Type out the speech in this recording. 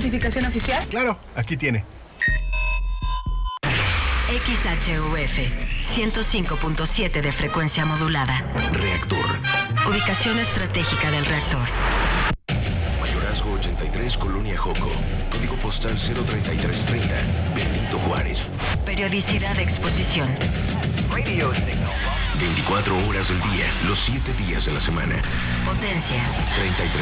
identificación oficial? Claro, aquí tiene. XHUF 105.7 de frecuencia modulada. Reactor. Ubicación estratégica del reactor. Mayorazgo 83, Colonia Joco. Código postal 03330, Benito Juárez. Periodicidad de exposición. 24 horas del día, los 7 días de la semana. Potencia. 33.